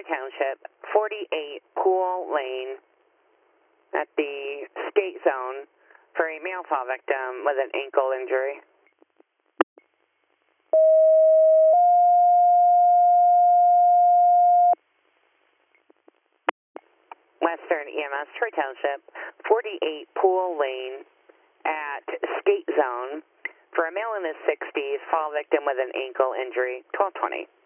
Township, 48 Pool Lane, at the skate zone for a male fall victim with an ankle injury. Western EMS, Troy Township, 48 Pool Lane at skate zone for a male in his 60s, fall victim with an ankle injury, 1220.